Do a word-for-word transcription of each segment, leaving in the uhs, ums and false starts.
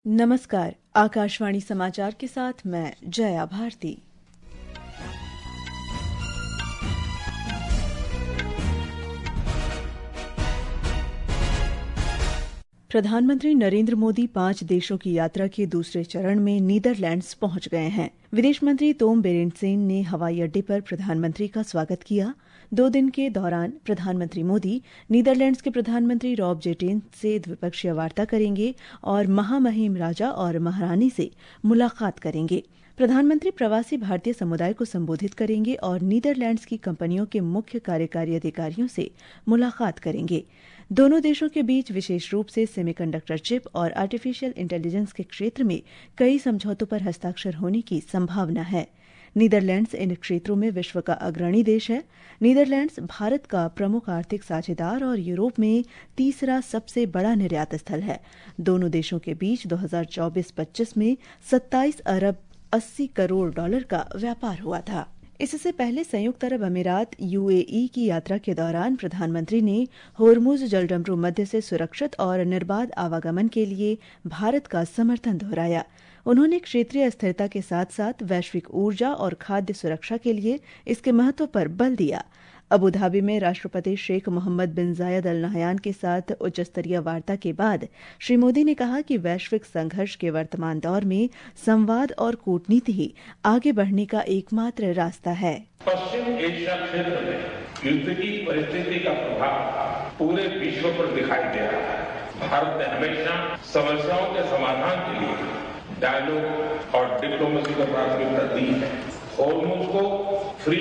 नमस्कार। आकाशवाणी समाचार के साथ मैं जया भारती। प्रधानमंत्री नरेंद्र मोदी पांच देशों की यात्रा के दूसरे चरण में नीदरलैंड्स पहुंच गए हैं। विदेश मंत्री तोम बेरेंटसेन ने हवाई अड्डे पर प्रधानमंत्री का स्वागत किया। दो दिन के दौरान प्रधानमंत्री मोदी नीदरलैंड्स के प्रधानमंत्री रॉब जेटेन से द्विपक्षीय वार्ता करेंगे और महामहिम राजा और महारानी से मुलाकात करेंगे। प्रधानमंत्री प्रवासी भारतीय समुदाय को संबोधित करेंगे और नीदरलैंड्स की कंपनियों के मुख्य कार्यकारी अधिकारियों से मुलाकात करेंगे। दोनों देशों के बीच विशेष रूप से सेमीकंडक्टर चिप और आर्टिफिशियल इंटेलिजेंस के क्षेत्र में कई समझौतों पर हस्ताक्षर होने की संभावना है। नीदरलैंड्स इन क्षेत्रों में विश्व का अग्रणी देश है। नीदरलैंड्स भारत का प्रमुख आर्थिक साझेदार और यूरोप में तीसरा सबसे बड़ा निर्यात स्थल है। दोनों देशों के बीच दो हज़ार चौबीस पच्चीस में सत्ताईस अरब अस्सी करोड़ डॉलर का व्यापार हुआ था। इससे पहले संयुक्त अरब अमीरात यूएई की यात्रा के दौरान प्रधानमंत्री ने होर्मुज जलडमरू मध्य से सुरक्षित और निर्बाध आवागमन के लिए भारत का समर्थन दोहराया। उन्होंने क्षेत्रीय स्थिरता के साथ साथ वैश्विक ऊर्जा और खाद्य सुरक्षा के लिए इसके महत्व पर बल दिया। अबू धाबी में राष्ट्रपति शेख मोहम्मद बिन जायद अल नहयान के साथ उच्च स्तरीय वार्ता के बाद श्री मोदी ने कहा कि वैश्विक संघर्ष के वर्तमान दौर में संवाद और कूटनीति ही आगे बढ़ने का एकमात्र रास्ता है। पश्चिम एशिया क्षेत्र में युद्ध की परिस्थिति का प्रभाव पूरे विश्व पर दिखाई दे रहा है। भारत ने हमेशा समस्याओं के समाधान के लिए डायलॉग और डिप्लोमेसी को प्राथमिकता दी है। होर्मुज को फ्री,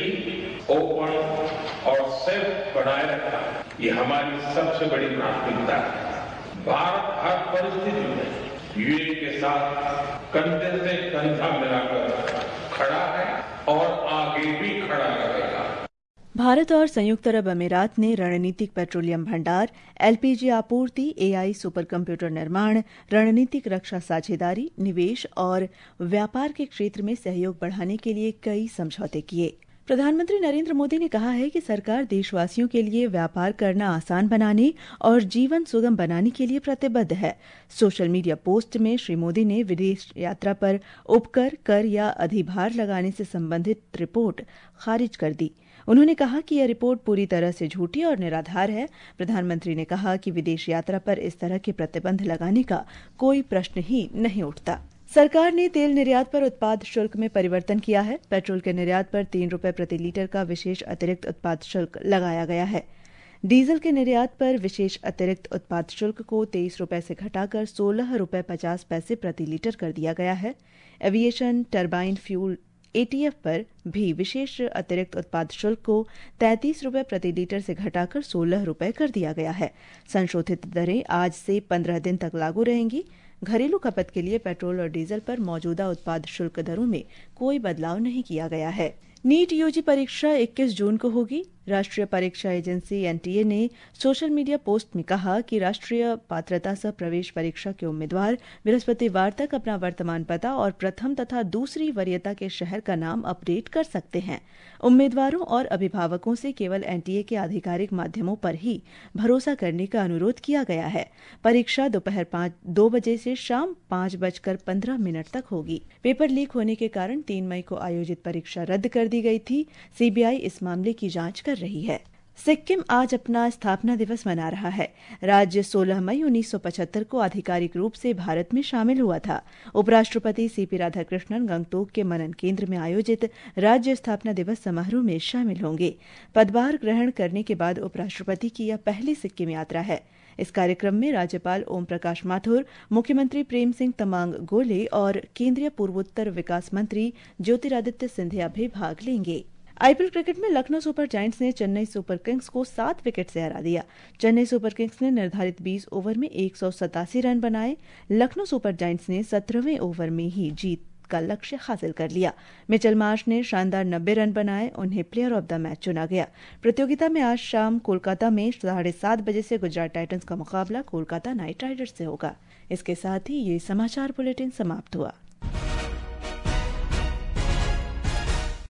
ओपन और सेफ बनाए रखना ये हमारी सबसे बड़ी प्राथमिकता है। भारत हर परिस्थिति में यूएई के साथ कंधे से कंधा मिलाकर खड़ा है और आगे भी खड़ा रहेगा। भारत और संयुक्त अरब अमीरात ने रणनीतिक पेट्रोलियम भंडार, एलपीजी आपूर्ति, एआई सुपर कंप्यूटर निर्माण, रणनीतिक रक्षा साझेदारी, निवेश और व्यापार के क्षेत्र में सहयोग बढ़ाने के लिए कई समझौते किए। प्रधानमंत्री नरेंद्र मोदी ने कहा है कि सरकार देशवासियों के लिए व्यापार करना आसान बनाने और जीवन सुगम बनाने के लिए प्रतिबद्ध है। सोशल मीडिया पोस्ट में श्री मोदी ने विदेश यात्रा पर उपकर, कर या अधिभार लगाने से संबंधित रिपोर्ट खारिज कर दी। उन्होंने कहा कि यह रिपोर्ट पूरी तरह से झूठी और निराधार है। प्रधानमंत्री ने कहा कि विदेश यात्रा पर इस तरह के प्रतिबंध लगाने का कोई प्रश्न ही नहीं उठता। सरकार ने तेल निर्यात पर उत्पाद शुल्क में परिवर्तन किया है। पेट्रोल के निर्यात पर तीन रुपये प्रति लीटर का विशेष अतिरिक्त उत्पाद शुल्क लगाया गया है। डीजल के निर्यात पर विशेष अतिरिक्त उत्पाद शुल्क को तेईस रुपये से घटाकर सोलह रुपये पचास पैसे प्रति लीटर कर दिया गया है। एविएशन टरबाइन फ्यूल एटीएफ पर भी विशेष अतिरिक्त उत्पाद शुल्क को तैंतीस रुपये प्रति लीटर से घटाकर सोलह रुपये कर दिया गया है। संशोधित दरें आज से पंद्रह दिन तक लागू रहेंगी। घरेलू खपत के लिए पेट्रोल और डीजल पर मौजूदा उत्पाद शुल्क दरों में कोई बदलाव नहीं किया गया है। नीट यूजी परीक्षा इक्कीस जून को होगी। राष्ट्रीय परीक्षा एजेंसी एनटीए ने सोशल मीडिया पोस्ट में कहा कि राष्ट्रीय पात्रता सह प्रवेश परीक्षा के उम्मीदवार बृहस्पतिवार तक अपना वर्तमान पता और प्रथम तथा दूसरी वरीयता के शहर का नाम अपडेट कर सकते हैं। उम्मीदवारों और अभिभावकों से केवल एनटीए के आधिकारिक माध्यमों पर ही भरोसा करने का अनुरोध किया गया है। परीक्षा दोपहर पाँच दो बजे से शाम पाँच बजकर पंद्रह मिनट तक होगी। पेपर लीक होने के कारण तीन मई को आयोजित परीक्षा रद्द कर दी गई थी। सीबीआई इस मामले की जांच कर रही है। सिक्किम आज अपना स्थापना दिवस मना रहा है। राज्य सोलह मई उन्नीस सौ पचहत्तर को आधिकारिक रूप से भारत में शामिल हुआ था। उपराष्ट्रपति सीपी राधाकृष्णन गंगटोक के मनन केंद्र में आयोजित राज्य स्थापना दिवस समारोह में शामिल होंगे। पदभार ग्रहण करने के बाद उपराष्ट्रपति की यह पहली सिक्किम यात्रा है। इस कार्यक्रम में राज्यपाल ओम प्रकाश माथुर, मुख्यमंत्री प्रेम सिंह तमांग गोले और केंद्रीय पूर्वोत्तर विकास मंत्री ज्योतिरादित्य सिंधिया भी भाग लेंगे। आईपीएल क्रिकेट में लखनऊ सुपर जायंट्स ने चेन्नई सुपर किंग्स को सात विकेट से हरा दिया। चेन्नई सुपर किंग्स ने निर्धारित बीस ओवर में एक सौ सतासी रन बनाए। लखनऊ सुपर जायंट्स ने सत्रहवें ओवर में ही जीत का लक्ष्य हासिल कर लिया। मिचेल मार्श ने शानदार नब्बे रन बनाए। उन्हें प्लेयर ऑफ द मैच चुना गया। प्रतियोगिता में आज शाम कोलकाता में साढ़े सात बजे से गुजरात टाइटंस का मुकाबला कोलकाता नाइट राइडर्स से होगा। इसके साथ ही ये समाचार बुलेटिन समाप्त हुआ।